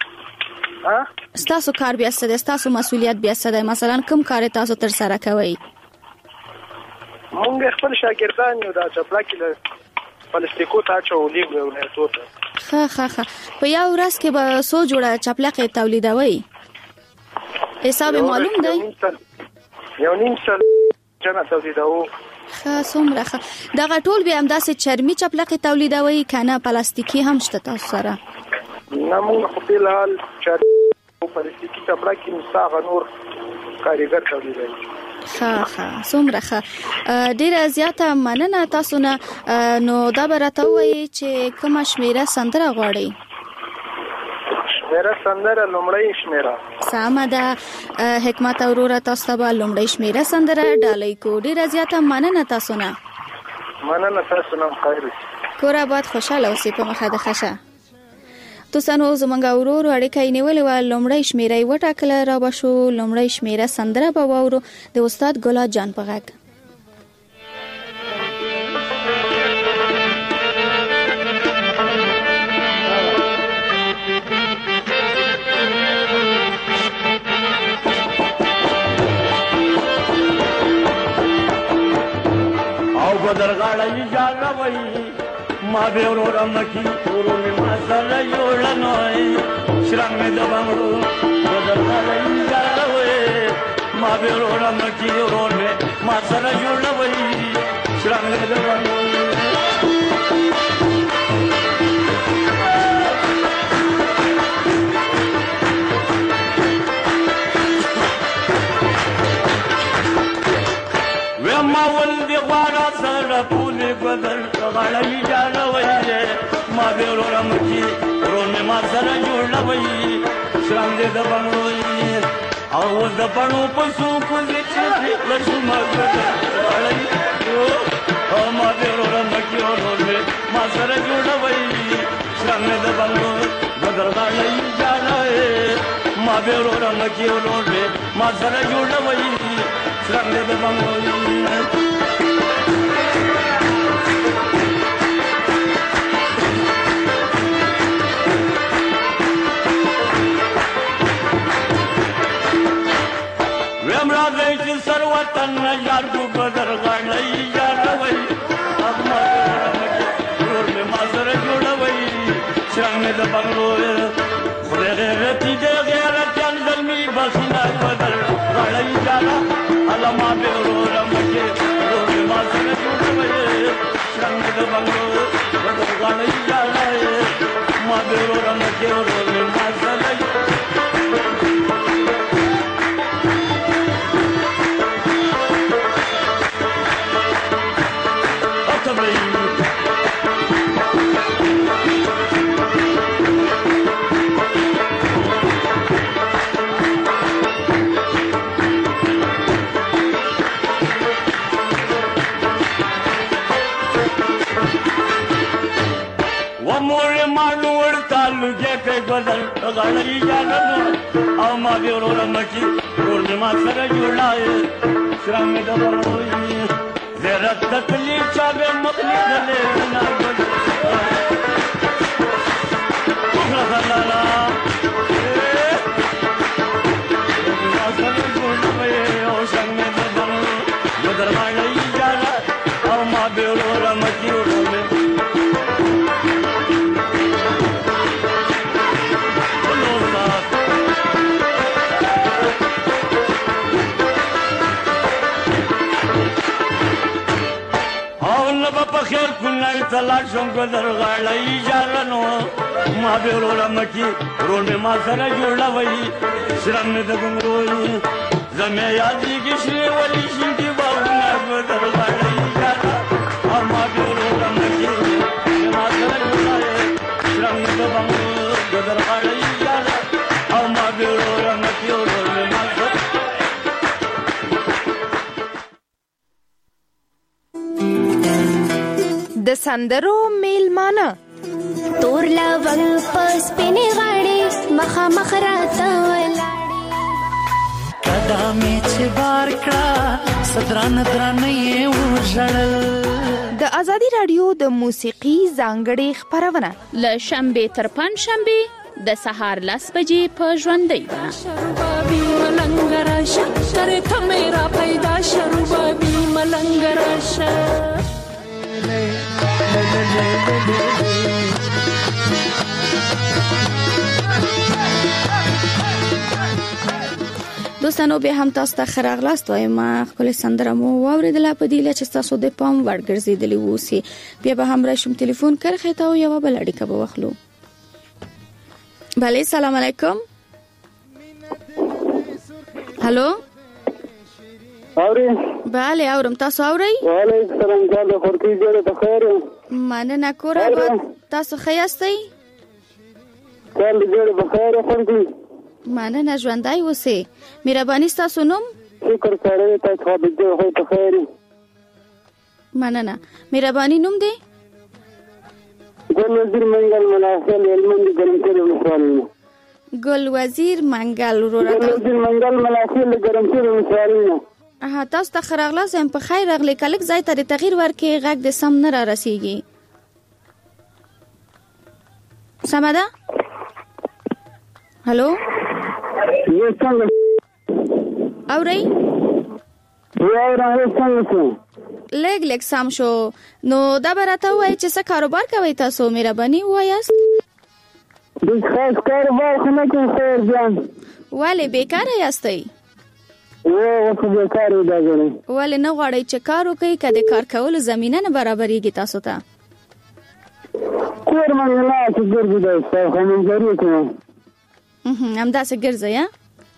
تاسو کار بیا څه دی تاسو مسؤلیت بیا څه دی مثلا کوم کار تاسو تر سره کوئ مونږ خپل شاګردان یو د چپلاکې پلاستیکو ته چولې ونه توته خه په یو ورځ کې به 100 جوړه چپلاکې تولیدوي حساب معلوم دی یو نیم سل جنا تولیدو څومره دغه ټول به همداسې چرمی چپلاکې تولیدوي کنه پلاستیکي هم شته تاسو سره نه موږ په فلحال پلاستیکي چپلاکې مستغ نور کاریګر تولیدوي څومره ډیره زیاته مننه تاسو نه نو دا به راته وایي چې کومه شمیره سندره غواړئ شمیره سندره لومړی شمیره سمه ده حکمت اوروره تاسو ته به لومړی شمیره سندره ډالۍ کو ډیره زیاته مننه تاسو نه خیر کور آباد خوشاله اوسئ په مخه د خشه دوستانو زمونږ ورور اړیکه نیولې و لومړی شمیره وټاکله را بشو لومړی شمیره سندره به واورو د استاد ګلاد جان په غږ او بدرغاړی جاګوي ما به ورورم کی ورونه ما سره جوړنوي شرم مې د بنگړو بدرغاړی جاګوي ما به ورورم کی ورونه ما سره جوړنوي شرم مې د بنگړو ما ولد غواړه سره پولې بدل غړې جوړوي ما به ورورم کی ورونه ما سره جوړوي شرم دې د بنگړو او د پڼو په سو کو چې لښم غړای او ما به ورم کې ورولې ما سره جوړوي څنګه د بنګو بدر غړای جانای ما به ورم کې ورولې ما سره جوړوي څنګه د بنګو وطن یار کو بدر غړای یاروي اما ورور می مازر جوړوي څنګه د بنگلو غیرتی د غیرت ځلمی بسنا بدر غړای یارا علما به ورور مکه ورور می مازر جوړوي څنګه د بنگلو بدر غړای یارا ما به ورور مکه ورور می مازر بدل غړی جانو او ما به ورور مکی ورور ما سره جوړای څنګه د وروي زرت تکلیف چا به مخنی دلې نه ګل لا لا ما سره جوړای او څنګه د وروي بدل غړی جانو او ما به ورور مکی ورور خیر کولای تلا شم بدر غړای جارنو ما به ورور مکی ورور ما سره جوړوي شرم د ګمروي زمه یادې کې شری ولي شي دی باونه بدر غړای جارا ما به ورور مکی ما سره جوړوي شرم د ګمروي بدر غړای جارا ما به ورور مکی ورور ما د سندرو میلمانه تور لونګ پس پینې غاړي مخه مخ راته ولاړې قدمې چې بار کړه صدران درنې وژړل د ازادي رادیو د موسیقي ځانګړې خبرونه ل شنبه تر پنځشنبه د سهار 10 بجې په ژوندۍ شربابي ملنګ راشه تر ته میرا پیدا شربابي ملنګ راشه دوستانو به هم تاسو ته خراغلاست وایم خپل سندره مو واوریدله په دی چې تاسو د پام ورګرځیدلی ووسی بیا به هم راشم ټلیفون کرخه تا او یو بل اړیکه به واخلو بله سلام علیکم هالو اوري بله اورم تاسو اورئ وعلیکم السلام جان خورکی جوړه ته خیر مننه کوره تاسو خیاستئ کال جوړه بخیر خورکی مننه ژوندای اوسئ مهرباني تاسو نوم شکر سره تاسو خو به جوړه ته خیر مننه مهرباني نوم دی ګل وزیر منګل مناسل علمند ګرمچل مسوالینه ګل وزیر منګل ورور ګل وزیر منګل مناسل ګرمچل مسوالینه تاسو ته خراغلا زم په خیر راغلی کلک ځای ته تغییر ورکې غږ د سم نه را رسیږي سماده هالو اورئ لګ لګ سم شو نو دا براته وای چې څه کاروبار کوي تاسو مهرباني وایاست د خاص کاروبار خو نه کوم خیر جان والے بیکاره یاستئ خو بیکاره دا غواړم والے نه غواړئ چې کار وکړئ کله کار کول زمينه نه برابرېږي تاسو ته کور باندې نه چې ګرځي دا څه هم ضروري کوم هم دا څه ګرځي یا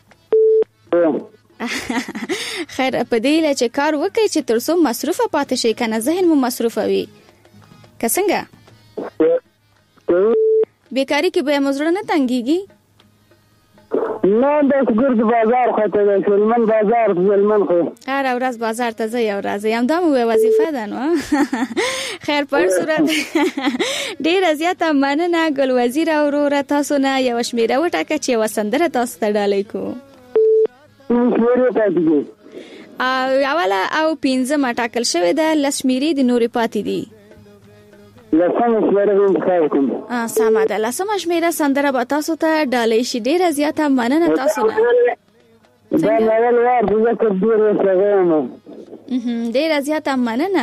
خیر په دې لږ چې کار وکړئ چې ترڅو مصرفه پاتې شي کنه ذهن مو مصرفه وي که څنګه بیکاری کې به مزړه نه تنګيږي نه د ګرد بازار خاطر د سلمان بازار سلمان خو هر ورځ بازار ته ځي او راځي هم دا مو وظیفه ده نو خیر پر صورت ډیر زیاته مننه ګل وزیر او ورور تاسو نه یو شمیره وټاکه چې وسندره تاسو ته ډالۍ کو شمیره پاتې اوله او 15 ټاکل شوی ده لشمیری د نورې پاتې دي لسمه شمیره هم ښه کوم سمه ده لسمه شمیره سندره به تاسو ته ډالۍ شي ډیره زیاته مننه تاسو نه دا اول وار د ذکر ډیر وسغم ډیره زیاته مننه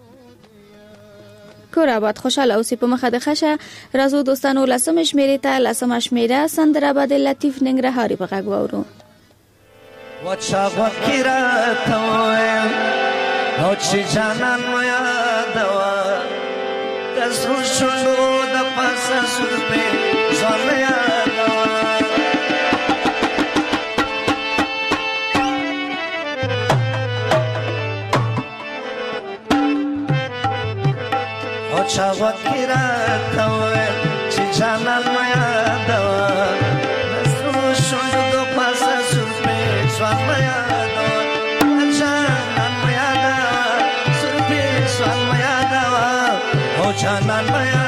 کور آباد خوشاله اوسې په مخه د خشه راځو دوستانو لسمه شمیره ته لسمه شمیره سندره به د لطیف ننګرهاري په غږ واورو وچا وکرا تویم او چې جانان مو یادوا دسو شلو د پاسه سر په ځان یادوا وچا وکرا تویم چې جانان مو یادوا دسو شلو د پاسه سر په ځان یادوا جانان مو یادوا سر په ځان یادوا او جانان مو یادوا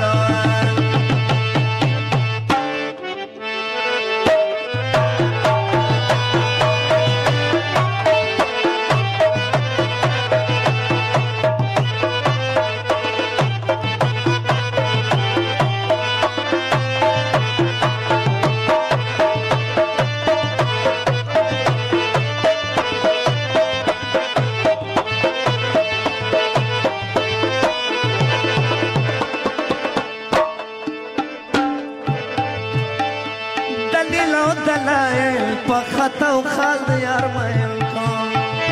خطا و خال دیار میم کن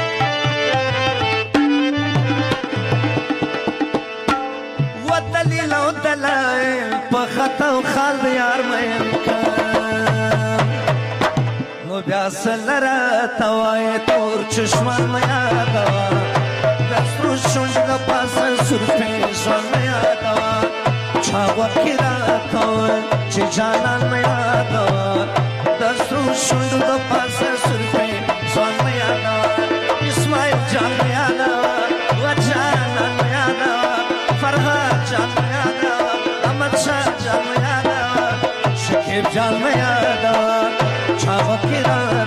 و دلیل و دلائل پا خطا و خال دیار میم کن نو بیاسل را توای تور چشمان میادوا دست رو شنگ پاس سرپیشان میادوا چاوا کی را توای چی جانان میادوا دست رو شنگ دو پاس سرپی زان میانا اسماعیل جان میانا و جانان میانا فرهاد جان میانا احمد شاه جان میانا شکیب جان میانا چاوا کیران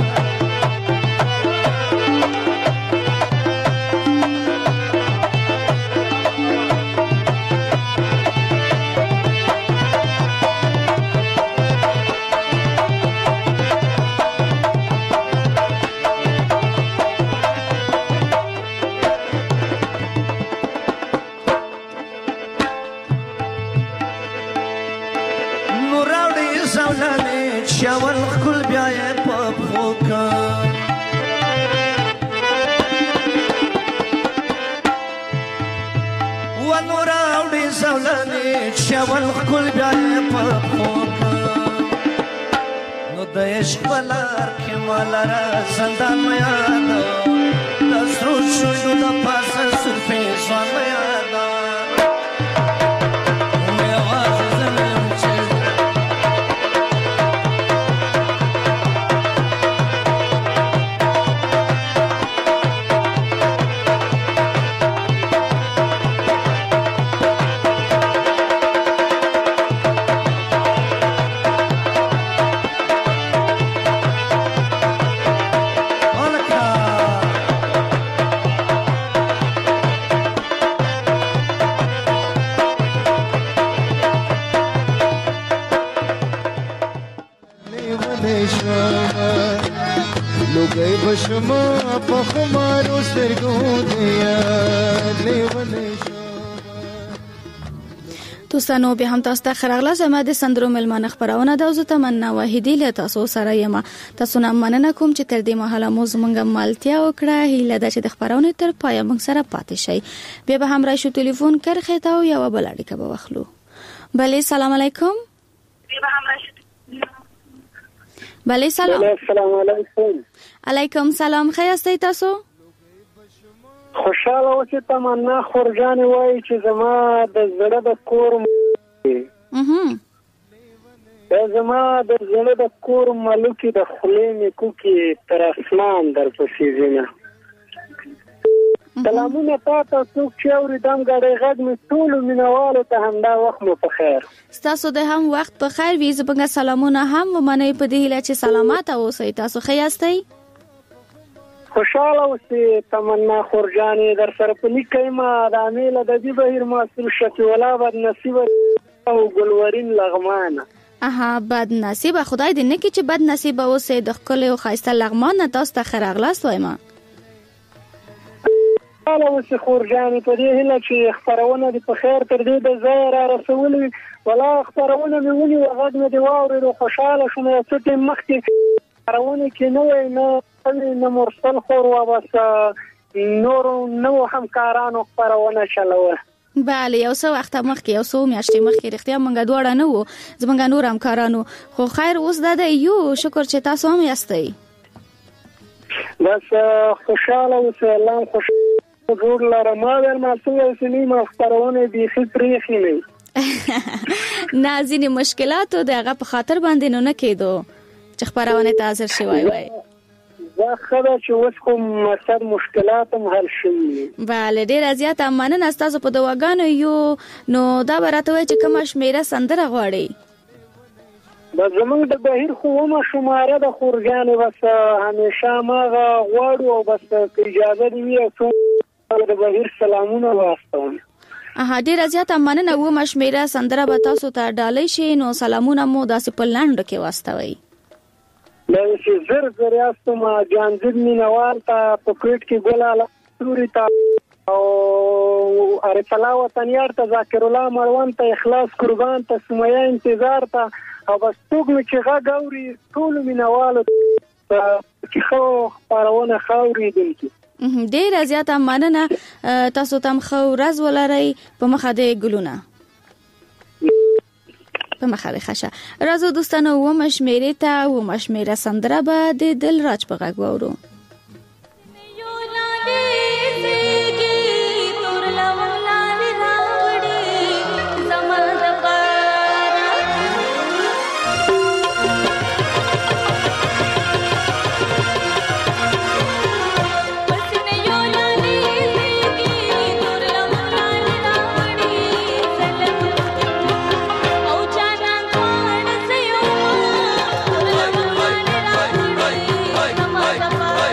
شاول خل بیاي په خوکا و نور اوړي زولاني شاول خل بیاي په خوکا نو د عشق بلار کې مالرا زندان میا نو د سرو شو د پاسه سرفه ځان میا نو شما په خمارو سترګو دیا لیونه دوستانو به هم تاسو ته خراغله زما د سندرو ملمانه خبرونه د اوسه تمنا واحدی له تاسو سره یم تاسو نه مننه کوم چې تر دې مهاله مو زمونږ مالتیا وکړه هیله ده چې د خبرونه تر پای موږ سره پاتې شئ به هم راشو ټلیفون کرخه تا او یو بل اړیکه به واخلو بله سلام علیکم بله سلام علیکم علیکم سلام خیاستی تاسو خوشاله اوسې تمنا خورجان وای چې زما د زړه د کور زما د زړه د کور ملوکي د خلې مې کوکي تر اسمان در پسې زینه سلامونه تاسو څوک چې اوریدم غړې غږ مې ټول مینوالو ته همدا وخت مو په خیر تاسو د هم وخت په خیر وي زبنګ سلامونه هم ومنئ په دې هیله چې سلامات اوسئ تاسو ښه یاستئ خوشاله اوسئ تمنا خورجانې در سره په لیکه ما د امیله د دې بهیر مسؤل شفیع الله بد نصیب او ګلورین لغمانه بد نصیب خدای دې نه کړي چې بد نصیب اوسئ د ښکلي او ښایسته لغمان تاسو ته ښه راغلاست وایم حالا اوسې خورجانې په دې هیله چې خپرونه دې په خیر تر دې د ځایه را رسولې ولا خپرونه مې ونیوه غږ مې دې واورېدو خوشحاله شوم یو څه ټیم مخکې خپرونې کې نه وی نه مرسل خور وه بس نورو نوو همکارانو خپرونه چلوه بله یو څه وخت مخکې یو څو میاشتې مخکې رښتیا موږ دواړه نه وو زموږ نور همکارانو خو خیر اوس دا دی یو شکر چې تاسو هم یاستئ بس خوشحاله اوسئ الله هم خوشحاله جوړ لره ما درمه څنګه اوسنی ما خپرونه بیخي پرېښي نه نه ځینې مشکلاتو د هغه په خاطر باندې نه کېدو چې خپرونه ته حاضر شوی وای دا خبره چې اوس کوم مقصد مشکلات هم حل شوي بله ډېره زیاته مننه ستاسو په دعاګانو یو نو دا به راته وایي چې کومه شمېره سندره غواړئ بس زمونږ د بهیر خو ومه شماره د خورجانې بس همیشه هماغه غواړو او بس که اجازه دې وي او د بهیر سلامونه واستوم ډېره زیاته مننه ومه شمېره سندره به تاسو ته ډالۍ شي نو سلامونه مو داسې په لنډو کې واستوئ چې زر زر یاستم جانزید مینوال ته په کویټ کې ګل سوري ته او عارف الله وطنیار ته ذاکر الله مروان ته اخلاص قربان ته سمیه انتظار ته او بس څوک مې چې غږ اوري ټولو مینوالو چې ښه خپرونه ښه اورېدونکي ډېره زیاته مننه تاسو ته هم ښه ورځ ولرئ په مخه د ګلونه په مخه د ښه راځو دوستانو اوومه شمېرې ته اوومه شمېره سندره به د دلراج په غږ واورو Bye.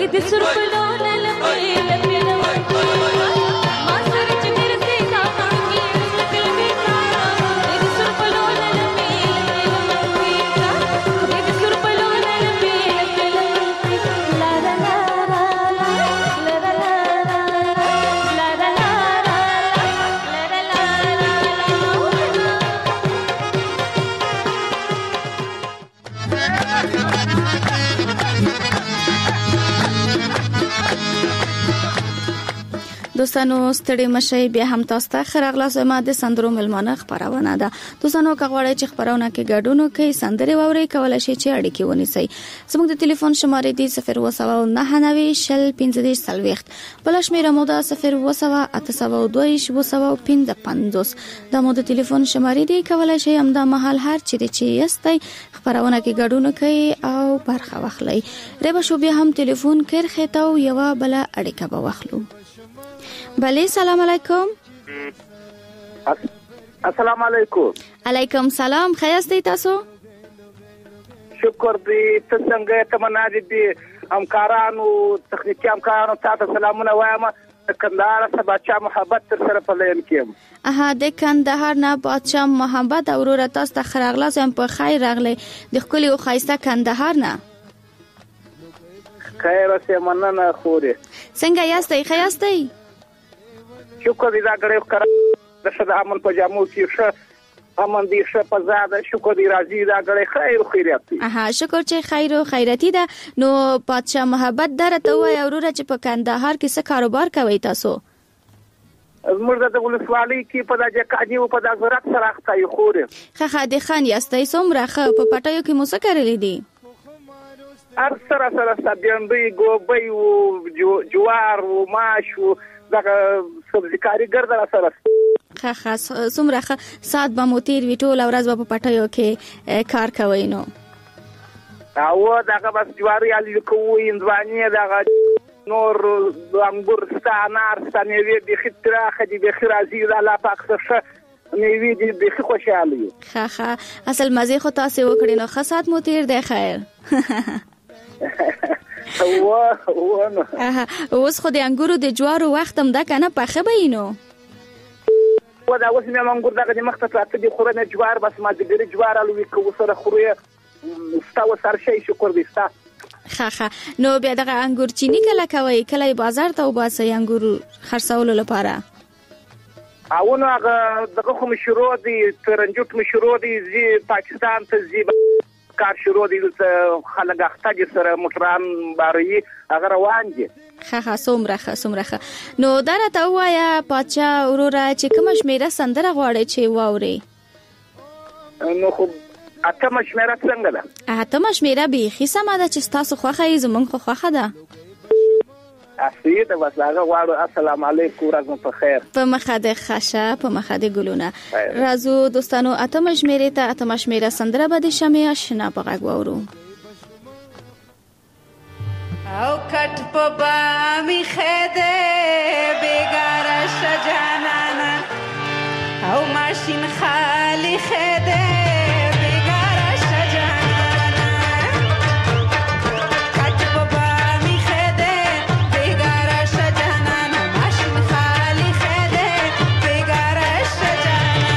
دوستانو ستړي مشي بیا هم تاسو ته خراغلاس ما د سندرو ملمانه خبرونه ده. دوستانو کغواړی چې خبرونه کې ګډونو کې سندري ووري کولای شي چې اړیکې ونیسي. زموږ د ټلیفون شماره دی 0299015 بل شمیره مو ده 0280255. دا مو د ټلیفون شماره دی کولای شي هم د محل هر چې یستي خبرونه کې ګډونو کوي او برخه واخلي. ربه شو بیا هم ټلیفون کرخه تا یو بل اړیکه به واخلو. بله سلام علیکم. السلام علیکم. علیکم سلام. خیاستئ تاسو؟ شکر دی. څنګه تمنا دي همکارانو تخنیکی همکارانو تاسو سلامونه وایم. کندهار څخه بچا محبت تر سره پلین کیم. د کندهار نه بچا محبت اورور تاسو ته خراغلاس هم په خیر راغلی د خپل او خایسته کندهار نه. خیر اوسه مننه خوري. څنګه یاستئ؟ خیاستئ؟ شکر دی دا غړې کړه د شته امن په جامو کې ښه امن دي ښه په زاده شکر دی راځي دا غړې خیر او خیرات دی. شکر چې خیر او خیراتي ده. نو پادشاه محبت درته وای اورور چې په کندهار کې څه کاروبار کوي تاسو؟ زموږ د ولسوالۍ کې په دغه کاجی او په دغه زراعت سره اخته یو خوري. خه د خان یاستئ څومره په پټایو کې مو څه کړلې دي؟ سره سبيندوی ګوبي او جوار او ماش او دغه سبزی کاریګر در سره خاص څومره سات به موتیر وی ټول ورځ په پټایو کې کار کوي. نو او دغه بس جواری علي کوی اندوانی دغه نور انګور ستانار ستنوي د خطره خدي به خرازي الله پاک څخه نیوی دي به خوشاله. اصل مزه خو تاسو وکړي نو خاصات موتیر دی خیر. اوس خو د انګورو د جوارو وخت هم دا کنه پخه بینو. و دا اوس مې انګور دغه مخته تاسو دي خورنه جوار بس ما د ګری جوار الوي کو سره خوري ستاسو سر شي شکر دي تاسو. نو بیا دغه انګور چینی کله کوي کله بازار ته وباسي انګور خرڅولو لپاره؟ او نو هغه دغه خو مشروع دي ترنجوت مشروع دي زی پاکستان ته زی کار شروع دي خلک اخته سره موټران باري هغه روان دي. څومره نو درته وایا پاچا اورورا چې کوم شمیره سندره غواړي چې واوري؟ نو خو اتم شمیره څنګه ده؟ اتم شمیره به خصمه ده چې تاسو خوخه زمونږ خوخه ده. اسید واسلاغه واړو السلام علیکم ورځم په خیر. په مخاده خشه په مخاده ګلونه رازو دوستانو اتم شمیره ته اتم شمیره سندره به د شمه آشنا په غږ وورو. او کټ په بامی خده بیگاره شجانانا او ماشین خالی خده بیگاره شجانانا کټ په بامی خده بیگاره شجانانا ماشین خالی خده بیگاره شجانانا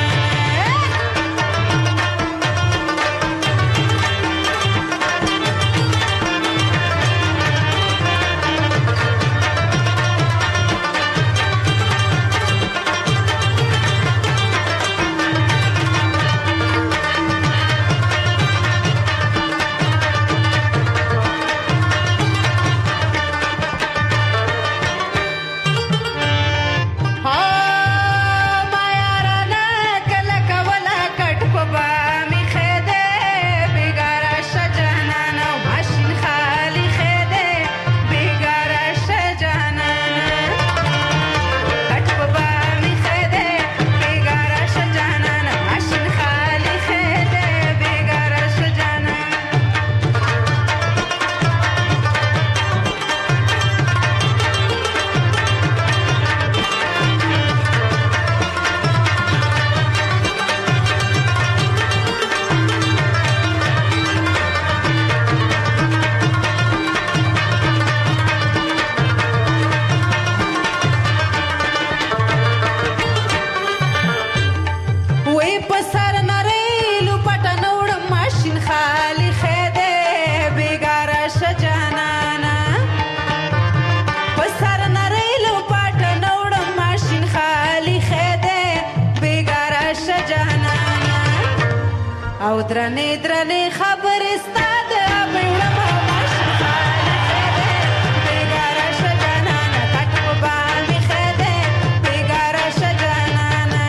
او درنې درنې خبرې ستا د بیړه په ماشین خالي خیدې بیګاره شه جانانه کټ په باندې خیدې بیګاره شه جانانه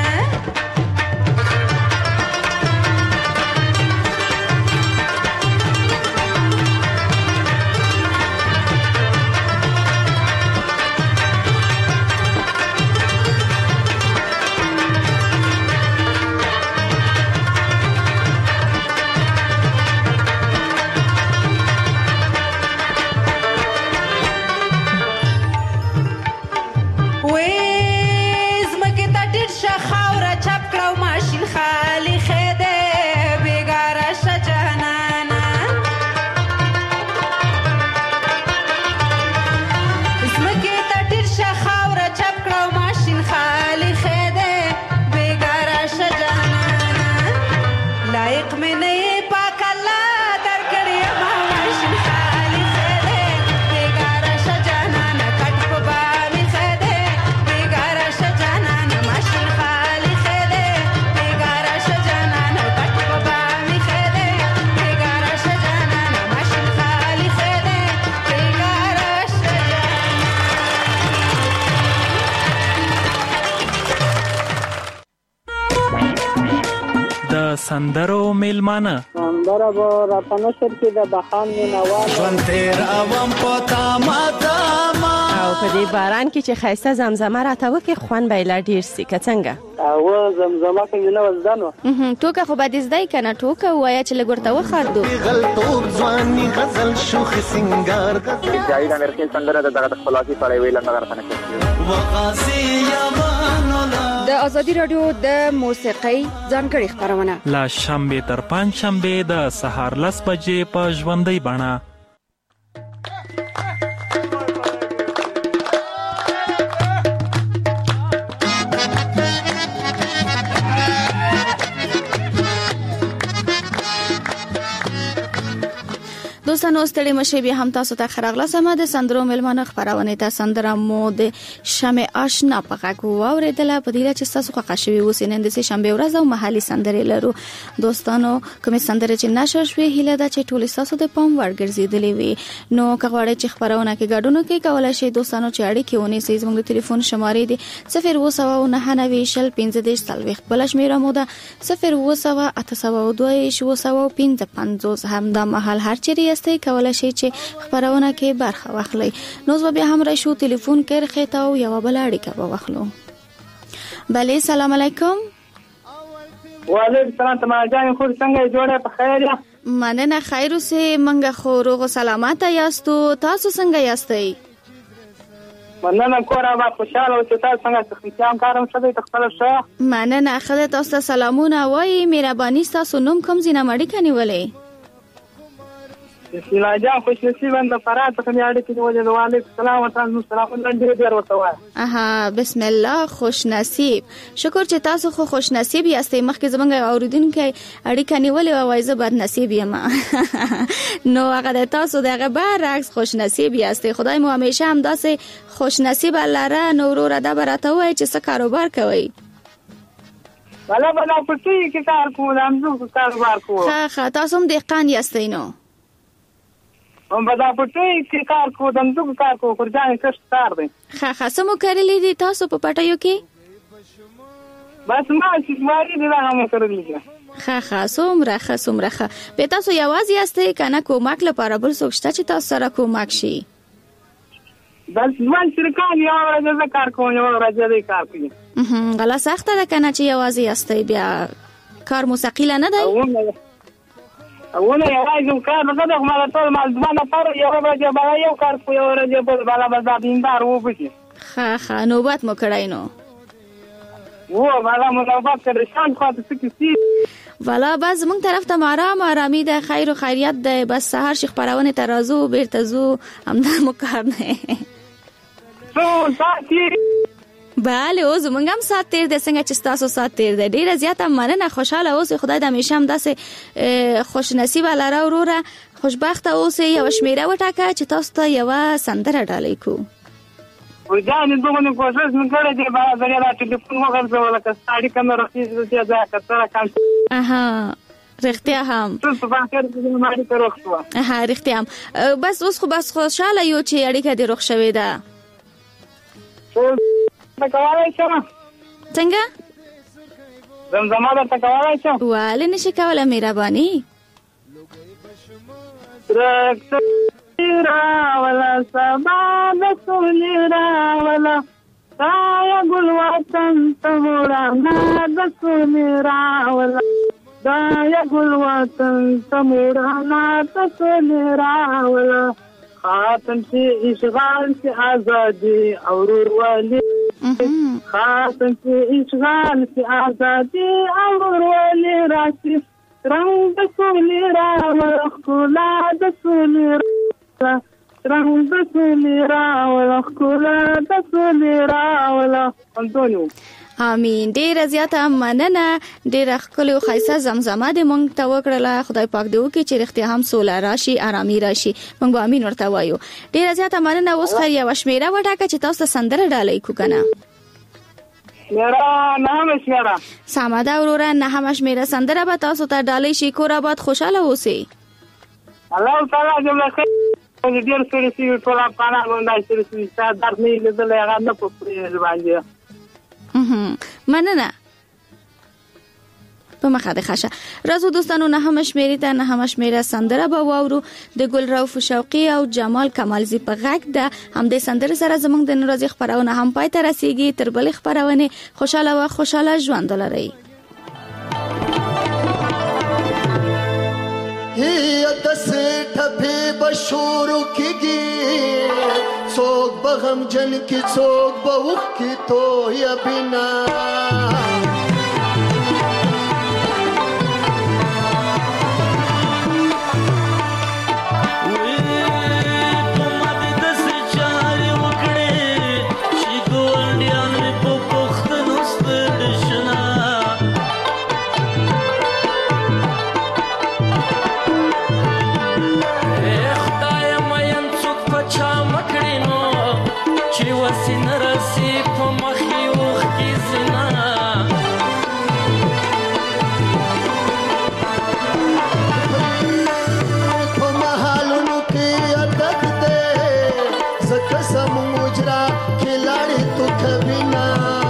سندرو میلمانه سندره به راته نشر کې د بخان مینوال ژوند تېروم په تامه تامه او په دې باران کې چې ښایسته زمزمه راته وکړي خوند به یې لا ډېر سي که څنګه او زمزمه کوي نه زده نو ټوکه خو به دې زده یې که نه ټوکه ووایه چې لږ ورته وخاندو غلطوب ځواني غزل شوخ سنګار جاوید امیر سندره د دغه خلاصي سره ویل نه درته نه د ازادي رادیو د موسیقۍ ځانګړي خبرونه لا شنبه تر پنځشنبه د سهار 10 بجې په ژوندۍ بڼه دوستانو ستړي مشه بیا هم تاسو ته خراغله سم د سندرو ملمانه خبرونه ته سندره مو د شمع آشنا په غو اوریدل په دې چې تاسو خوښ شوي وسینند سه شنبه ورځ او محلي سندرې لرو دوستانو کومې سندرې چې نشر شوي هله دا چې ټول تاسو د پام ورګرځیدلې وي نو کغواړی چې خبرونه کې ګډون کې کولای شي دوستانو چې اړیکې ونی سي زموږ د ټلیفون شمارې دي 02990 بل شمیره مو ده 0208822 هم د محل هر چیرې کولای شي چې خبرونه کې برخه واخلي نو زه بیا هم را شو ټلیفون کې خېته او یو بل اړیکه به واخلو بله سلام علیکم وعلیکم السلام تمام جان خو څنګه جوړه په خیر یا مننه خیر اوسه منګه خو روغ سلامات یاستو تاسو څنګه یاستئ مننه کورا با خوشاله او چې تاسو څنګه تخنیکام کارم شته تخپل شه مننه خدای تاسو سلامونه وای مهرباني تاسو نوم کوم زینه مړی کني ولې سلاجا خوش نصیبند فرات څخه یاد کړي وجه وعلیکم السلام ورحمت الله ډېر ورته وای اها بسم الله خوش نصیب شکر چې تاسو خو خوش نصیب یاستئ مخکې زمونږ اوریدونکو اړیکه نیولې وای زه بد نصیب یم نو هغه تاسو دغه برعکس خوش نصیب یاستئ خدای مو همیشه هم داسې خوش نصیب لاره نور را ده برته وای چې څه کاروبار کوي بلا پټي کې کار کوم امزو کاروبار کوم ها تاسو هم دهقان یاستئ نو هم بدا پټي کې کار کوم دمزو کار کوم خرجان کښ کار دی ها سمو کړلې دي تاسو په پټیو کې بس ما چې واري دي هغه کړلې ها سومره به تاسو یوازې یاستئ کنه کومک لپاره بل څوک شته چې تاسو سره کومک شي بس ځوان شرکان یو ورځ کار کوم یو ورځ کار کوي غلا سخته ده کنه چې یوازې یاستئ بیا کار مستقیل نه دی اونه یوازې کار نه ده خو ما ټول مال ځوان پر یو ورځ به یو کار کوي یو ورځ په بالا بازار دیندار وو پکې ها نوبت مو کړای نو و بالا مو نوبت کړی شان خو ته څه والا باز مونږ طرف ته آرامي ده خیر و خیریت ده بس سحر شیخ پرونه ترازو بیرته زو همدا مو کار نه بله اوس مونږ هم سات تیر د څنګه چې تاسو سات تیر ده ډیره زیاته مننه خوشاله اوس خدای د همیشه هم داسې خوش نصیب لاره وروره خوشبخته اوس یو شمیره وټاکه چې تاسو ته یو سندره ډالۍ کو وجان دومره کوشش وکړه چې با زړه ټلیفون وغورځول که ساړي کمه رخصت چې ځا کتره کان اها رښتیا هم څه په اخر کې ما دې روغ شو ها رښتیا هم بس اوس خو بس خوشاله یو چې اړیکه دې روغ شوې ده ټول تکوالای شم څنګه زمزمه ده تکوالای شم والي نشي کولای مهرباني رکسیرا ولا سبا دسولی را ولا دایا گل وطن تمورانا دسولی را ولا دایا گل وطن تمورانا دسولی را ولا خاتم سے اشغال سے آزادی اور والی خاتم سے اشغال سے آزادی اور والی راسی رنگ دسولی را ولخکولا دسولی را رنگ دسولی را ولخکولا دسولی را انتونیو امين ډیره زیاته مننه ډیره ښکلې او ښایسته زمزمه دې مونږ ته وکړله خدای پاک دې وکړي چې رښتیا هم سوله راشي آرامي راشي مونږ به امين ورته وایو ډیره زیاته مننه اوس خیر یوه شمیره وټاکه چې تاسو ته سندره ډالۍ کړو که نه میرا نام شمیره سمه ده وروره نهمه شمیره سندره به تاسو ته ډالۍ شي کور آباد خوشحاله اوسئ الله تعالی جمله خیر ډیر سړي سي ټول افغانان باندې سړي سي درد نه لیدل هغه نه پوهیږي باندې مننه په مخه د خشه راځو دوستانو نهمه شمیرې ته نهمه شمیره سندره به واورو د ګل رؤف شوقي او جمال کمالزي په غږ ده همدې سندره سره زموږ د نن ورځې خپرونه هم پای ته رسیږي تر بلې خپرونې خوشاله و خوشاله ژوند ولرئ هیت سے ټپې بشورو کېږي څوک به غمجن کې څوک به اوښکې تویه بنا खिलाड़ी तू कभी ना